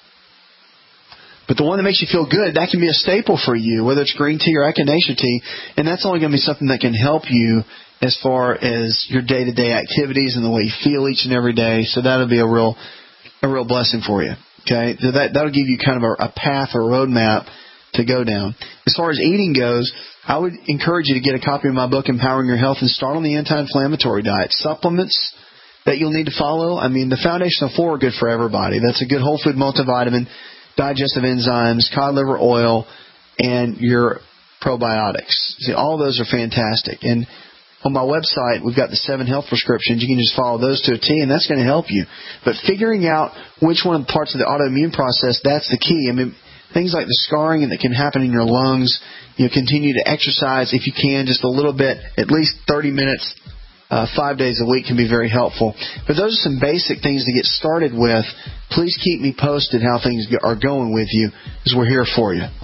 But the one that makes you feel good, that can be a staple for you, whether it's green tea or echinacea tea, and that's only going to be something that can help you as far as your day-to-day activities and the way you feel each and every day. So that'll be a real a real blessing for you. Okay, so that that'll give you kind of a, a path or a roadmap to go down. As far as eating goes, I would encourage you to get a copy of my book, Empowering Your Health, and start on the anti-inflammatory diet. Supplements that you'll need to follow. I mean, the foundational four are good for everybody. That's a good whole food multivitamin, digestive enzymes, cod liver oil, and your probiotics. See, all those are fantastic. And on my website, we've got the seven health prescriptions. You can just follow those to a T, and that's going to help you. But figuring out which one of the parts of the autoimmune process, that's the key. I mean, things like the scarring that can happen in your lungs. You know, continue to exercise if you can, just a little bit, at least thirty minutes, uh, five days a week can be very helpful. But those are some basic things to get started with. Please keep me posted how things are going with you, because we're here for you.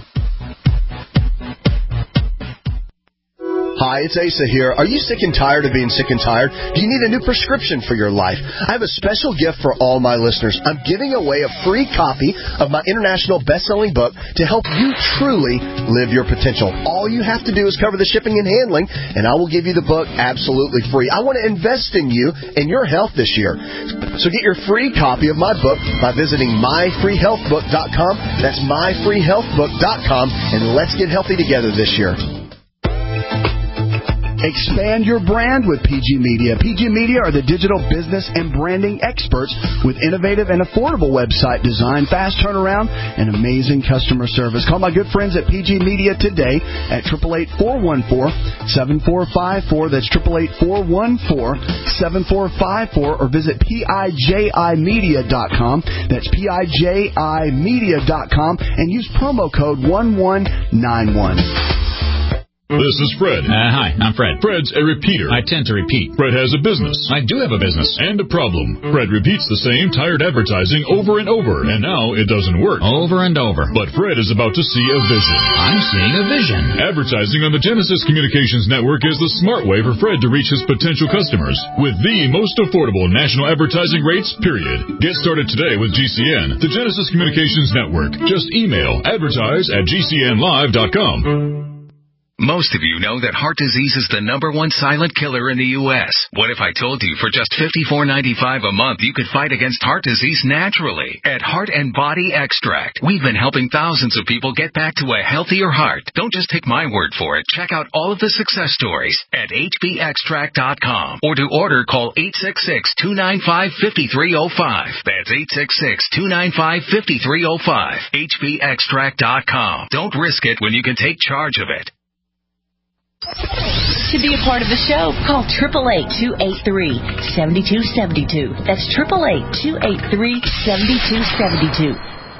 Hi, it's Asa here. Are you sick and tired of being sick and tired? Do you need a new prescription for your life? I have a special gift for all my listeners. I'm giving away a free copy of my international best-selling book to help you truly live your potential. All you have to do is cover the shipping and handling, and I will give you the book absolutely free. I want to invest in you and your health this year. So get your free copy of my book by visiting my free health book dot com. That's my free health book dot com, and let's get healthy together this year. Expand your brand with P G Media. P G Media are the digital business and branding experts with innovative and affordable website design, fast turnaround, and amazing customer service. Call my good friends at P G Media today at eight eight eight, four one four, seven four five four. That's eight eight eight, four one four, seven four five four, or visit P I J I media dot com. That's P I J I media dot com, and use promo code one one nine one. This is Fred. Uh, hi, I'm Fred. Fred's a repeater. I tend to repeat. Fred has a business. I do have a business. And a problem. Fred repeats the same tired advertising over and over, and now it doesn't work. Over and over. But Fred is about to see a vision. I'm seeing a vision. Advertising on the Genesis Communications Network is the smart way for Fred to reach his potential customers with the most affordable national advertising rates, period. Get started today with G C N, the Genesis Communications Network. Just email advertise at G C N live dot com. Most of you know that heart disease is the number one silent killer in the U S What if I told you for just fifty-four ninety-five a month you could fight against heart disease naturally? At Heart and Body Extract, we've been helping thousands of people get back to a healthier heart. Don't just take my word for it. Check out all of the success stories at H B extract dot com, or to order, call eight six six, two nine five, five three zero five. That's eight six six, two nine five, five three zero five. H B extract dot com. Don't risk it when you can take charge of it. To be a part of the show, call eight eight eight, two eight three, seven two seven two. That's eight eight eight, two eight three, seven two seven two.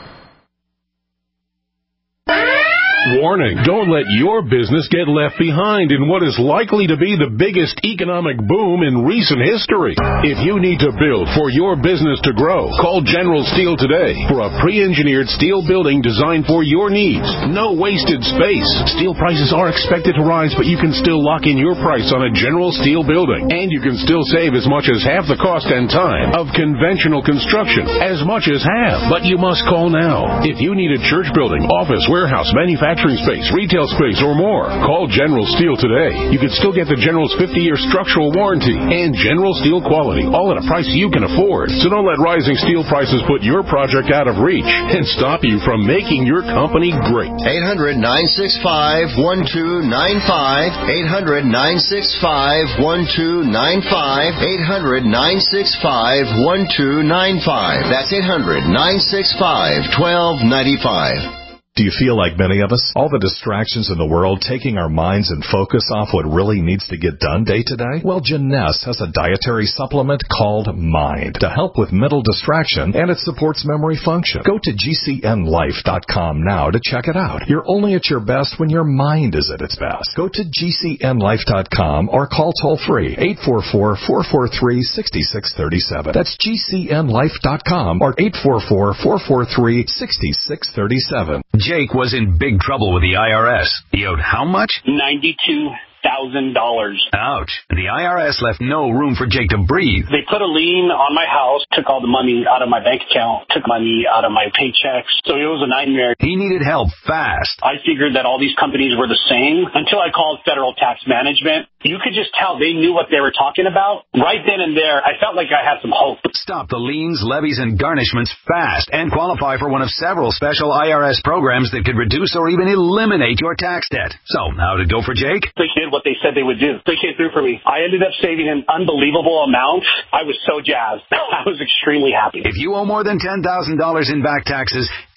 Warning, don't let your business get left behind in what is likely to be the biggest economic boom in recent history. If you need to build for your business to grow, call General Steel today for a pre-engineered steel building designed for your needs. No wasted space. Steel prices are expected to rise, but you can still lock in your price on a General Steel building. And you can still save as much as half the cost and time of conventional construction. As much as half. But you must call now. If you need a church building, office, warehouse, manufacturing space, retail space, or more, call General Steel today. You can still get the General's fifty-year structural warranty and General Steel quality, all at a price you can afford. So don't let rising steel prices put your project out of reach and stop you from making your company great. eight hundred, nine six five, one two nine five. eight hundred, nine six five, one two nine five. eight hundred, nine six five, one two nine five. That's eight hundred, nine six five, one two nine five. Do you feel like many of us? All the distractions in the world taking our minds and focus off what really needs to get done day to day? Well, Jeunesse has a dietary supplement called Mind to help with mental distraction, and it supports memory function. Go to G C N life dot com now to check it out. You're only at your best when your mind is at its best. Go to G C N life dot com or call toll-free eight four four, four four three, six six three seven. That's G C N life dot com or eight four four, four four three, six six three seven. Jake was in big trouble with the I R S. He owed how much? ninety-two thousand dollars. Ouch. The I R S left no room for Jake to breathe. They put a lien on my house, took all the money out of my bank account, took money out of my paychecks. So it was a nightmare. He needed help fast. I figured that all these companies were the same until I called Federal Tax Management. You could just tell they knew what they were talking about. Right then and there, I felt like I had some hope. Stop the liens, levies, and garnishments fast and qualify for one of several special I R S programs that could reduce or even eliminate your tax debt. So, how did it go for Jake? They did what they said they would do. They came through for me. I ended up saving an unbelievable amount. I was so jazzed. I was extremely happy. If you owe more than ten thousand dollars in back taxes,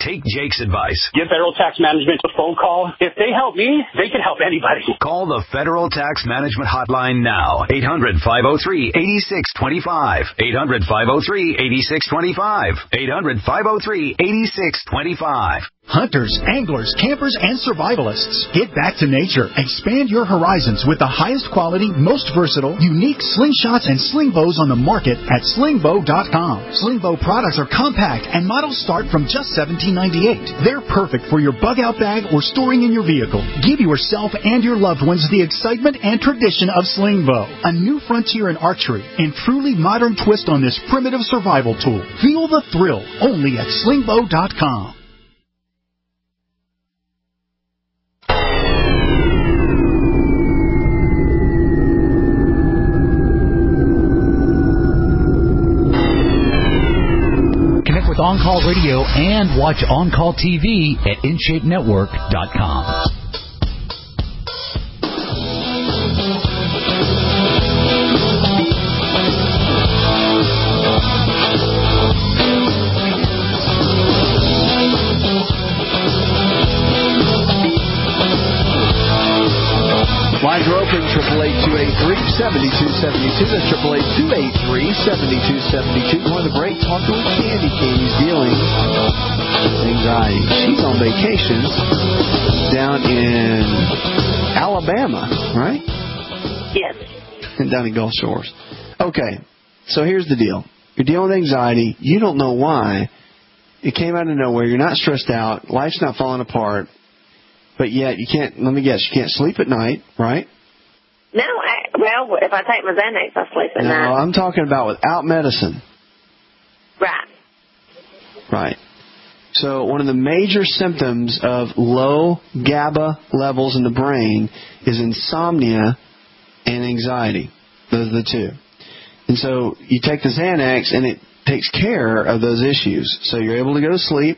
Take Jake's advice. Give Federal Tax Management a phone call. If they help me, they can help anybody. Call the Federal Tax Management Hotline now. eight hundred, five oh three, eight six two five. eight hundred, five oh three, eight six two five. eight hundred, five oh three, eight six two five. Hunters, anglers, campers, and survivalists. Get back to nature. Expand your horizons with the highest quality, most versatile, unique slingshots and sling bows on the market at sling bow dot com. Sling bow products are compact and models start from just seventeen ninety-eight. They're perfect for your bug out bag or storing in your vehicle. Give yourself and your loved ones the excitement and tradition of sling bow, a new frontier in archery and truly modern twist on this primitive survival tool. Feel the thrill only at sling bow dot com. With On Call Radio and watch On Call T V at in shape network dot com. Lines are open, triple eight two eight three, seven two seven two. That's triple eight two eight three, seven two seven two. Going to the break, talking with Candy. Candy's dealing with anxiety. She's on vacation down in Alabama, right? Yes. And down in Gulf Shores. Okay, so here's the deal. You're dealing with anxiety. You don't know why. It came out of nowhere. You're not stressed out. Life's not falling apart. But yet, you can't, let me guess, you can't sleep at night, right? No, I, well, if I take my Xanax, I sleep at no, night. No, I'm talking about without medicine. Right. Right. So one of the major symptoms of low GABA levels in the brain is insomnia and anxiety. Those are the two. And so you take the Xanax, and it takes care of those issues. So you're able to go to sleep.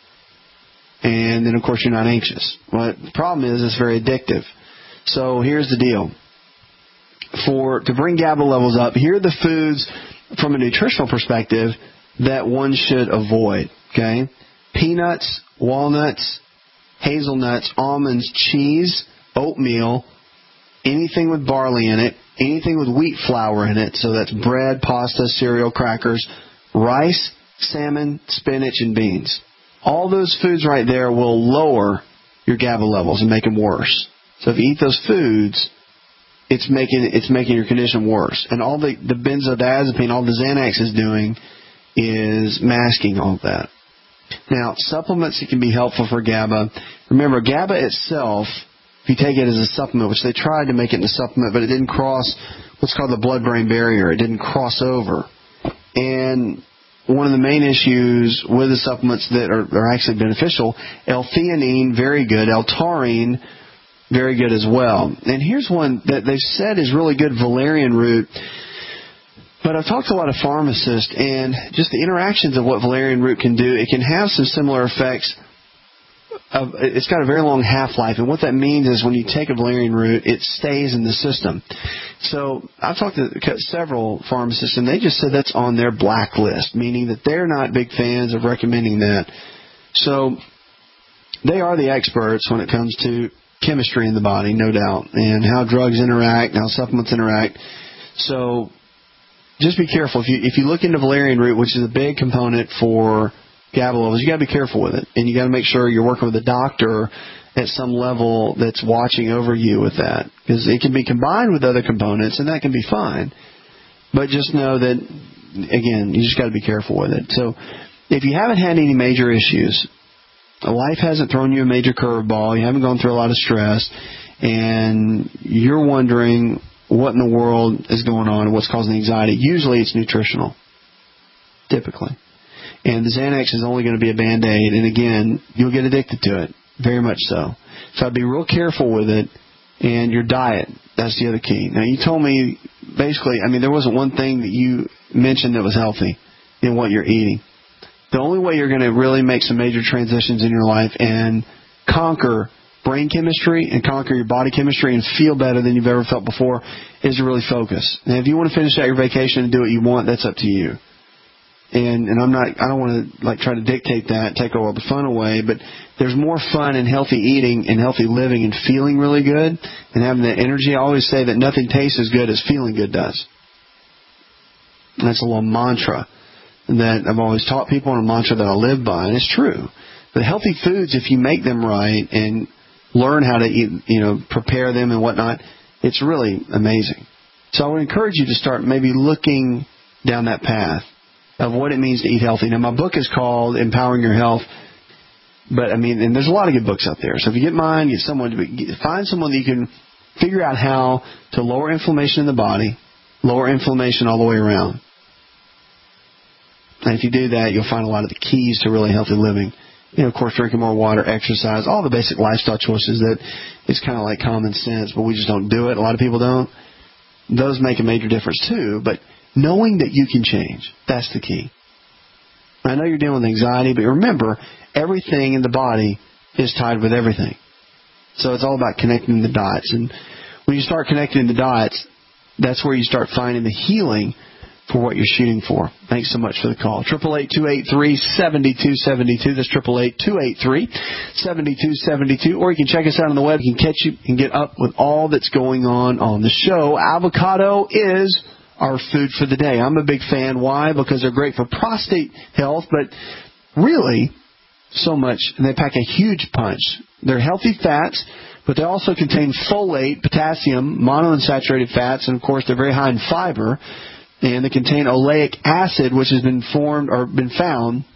And then, of course, you're not anxious. Well, the problem is it's very addictive. So here's the deal. For to bring GABA levels up, here are the foods from a nutritional perspective that one should avoid. Okay, peanuts, walnuts, hazelnuts, almonds, cheese, oatmeal, anything with barley in it, anything with wheat flour in it. So that's bread, pasta, cereal, crackers, rice, salmon, spinach, and beans. All those foods right there will lower your GABA levels and make them worse. So if you eat those foods, it's making it's making your condition worse. And all the, the benzodiazepine, all the Xanax is doing is masking all of that. Now, supplements that can be helpful for GABA. Remember, GABA itself, if you take it as a supplement, which they tried to make it into a supplement, but it didn't cross what's called the blood-brain barrier. It didn't cross over. And one of the main issues with the supplements that are, are actually beneficial, L-theanine, very good. L-taurine, very good as well. And here's one that they've said is really good, valerian root. But I've talked to a lot of pharmacists, and just the interactions of what valerian root can do, it can have some similar effects. Of, it's got a very long half-life, and what that means is when you take a valerian root, it stays in the system. So I've talked to several pharmacists, and they just said that's on their blacklist, meaning that they're not big fans of recommending that. So they are the experts when it comes to chemistry in the body, no doubt, and how drugs interact, how supplements interact. So just be careful. If you if you look into valerian root, which is a big component for GABA levels, you got to be careful with it, and you got to make sure you're working with a doctor at some level that's watching over you with that, because it can be combined with other components, and that can be fine. But just know that, again, you just got to be careful with it. So if you haven't had any major issues, life hasn't thrown you a major curveball, you haven't gone through a lot of stress, and you're wondering what in the world is going on and what's causing anxiety, usually it's nutritional, typically. And the Xanax is only going to be a Band-Aid, and again, you'll get addicted to it, very much so. So I'd be real careful with it, and your diet, that's the other key. Now, you told me, basically, I mean, there wasn't one thing that you mentioned that was healthy in what you're eating. The only way you're going to really make some major transitions in your life and conquer brain chemistry and conquer your body chemistry and feel better than you've ever felt before is to really focus. And if you want to finish out your vacation and do what you want, that's up to you. And, and I'm not, I don't want to like try to dictate that, take all the fun away, but there's more fun in healthy eating and healthy living and feeling really good and having that energy. I always say that nothing tastes as good as feeling good does. And that's a little mantra that I've always taught people, and a mantra that I live by, and it's true. But healthy foods, if you make them right and learn how to eat, you know, prepare them and whatnot, it's really amazing. So I would encourage you to start maybe looking down that path of what it means to eat healthy. Now, my book is called Empowering Your Health, but I mean, and there's a lot of good books out there. So if you get mine, get someone to be, find someone that you can figure out how to lower inflammation in the body, lower inflammation all the way around. And if you do that, you'll find a lot of the keys to really healthy living. You know, of course, drinking more water, exercise, all the basic lifestyle choices that it's kind of like common sense, but we just don't do it. A lot of people don't. Those make a major difference too, but knowing that you can change, that's the key. I know you're dealing with anxiety, but remember, everything in the body is tied with everything. So it's all about connecting the dots. And when you start connecting the dots, that's where you start finding the healing for what you're shooting for. Thanks so much for the call. eight eight eight, two eight three, seven two seven two. That's eight eight eight, two eight three, seven two seven two. Or you can check us out on the web. You can catch you and get up with all that's going on on the show. Avocado is our food for the day. I'm a big fan. Why? Because they're great for prostate health, but really so much, and they pack a huge punch. They're healthy fats, but they also contain folate, potassium, monounsaturated fats, and of course they're very high in fiber. And they contain oleic acid, which has been formed or been found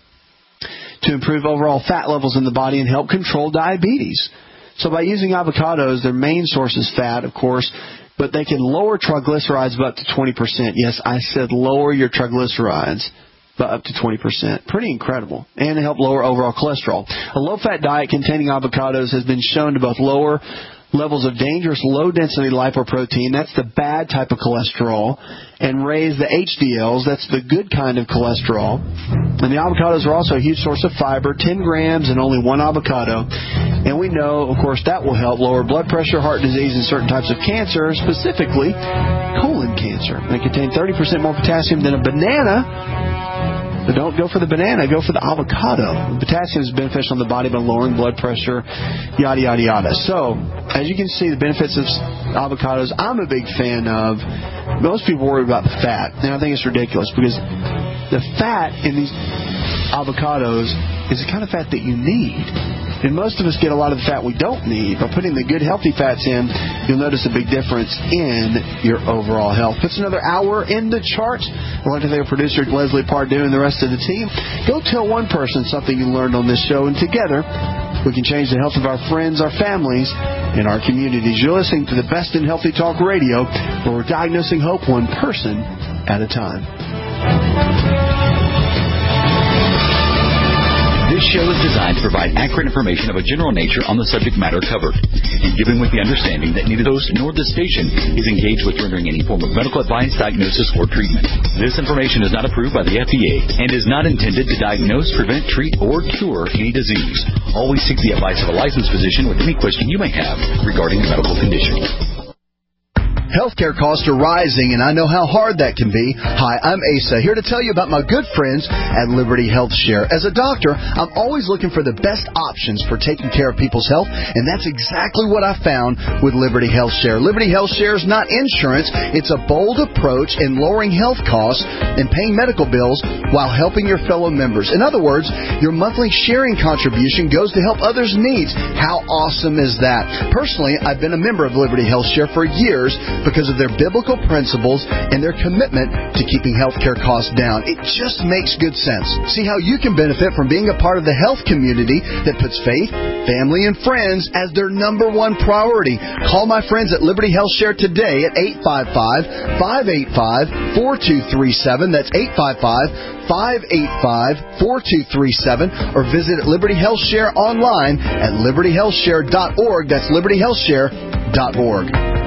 to improve overall fat levels in the body and help control diabetes. So by using avocados, their main source is fat, of course, but they can lower triglycerides by up to twenty percent. Yes, I said lower your triglycerides by up to twenty percent. Pretty incredible. And they help lower overall cholesterol. A low-fat diet containing avocados has been shown to both lower levels of dangerous low-density lipoprotein, that's the bad type of cholesterol, and raise the H D Ls, that's the good kind of cholesterol. And the avocados are also a huge source of fiber, ten grams and only one avocado. And we know, of course, that will help lower blood pressure, heart disease, and certain types of cancer, specifically colon cancer. They contain thirty percent more potassium than a banana. But don't go for the banana, go for the avocado. Potassium is beneficial in the body by lowering blood pressure, yada, yada, yada. So, as you can see, the benefits of avocados, I'm a big fan of. Most people worry about the fat, and I think it's ridiculous because the fat in these avocados is the kind of fat that you need. And most of us get a lot of the fat we don't need. By putting the good, healthy fats in, you'll notice a big difference in your overall health. Puts another hour in the charts. I'd like to thank our producer, Leslie Pardue, and the rest of the team. Go tell one person something you learned on this show, and together we can change the health of our friends, our families, and our communities. You're listening to the best in Healthy Talk Radio, where we're diagnosing hope one person at a time. This show is designed to provide accurate information of a general nature on the subject matter covered, and given with the understanding that neither host nor the station is engaged with rendering any form of medical advice, diagnosis, or treatment. This information is not approved by the F D A and is not intended to diagnose, prevent, treat, or cure any disease. Always seek the advice of a licensed physician with any question you may have regarding a medical condition. Healthcare costs are rising, and I know how hard that can be. Hi, I'm Asa, here to tell you about my good friends at Liberty Health Share. As a doctor, I'm always looking for the best options for taking care of people's health, and that's exactly what I found with Liberty Health Share. Liberty Health Share is not insurance. It's a bold approach in lowering health costs and paying medical bills while helping your fellow members. In other words, your monthly sharing contribution goes to help others' needs. How awesome is that? Personally, I've been a member of Liberty Health Share for years, because of their biblical principles and their commitment to keeping healthcare costs down. It just makes good sense. See how you can benefit from being a part of the health community that puts faith, family, and friends as their number one priority. Call my friends at Liberty Health Share today at eight five five, five eight five, four two three seven. That's eight five five, five eight five, four two three seven. Or visit Liberty Health Share online at liberty health share dot org. That's liberty health share dot org.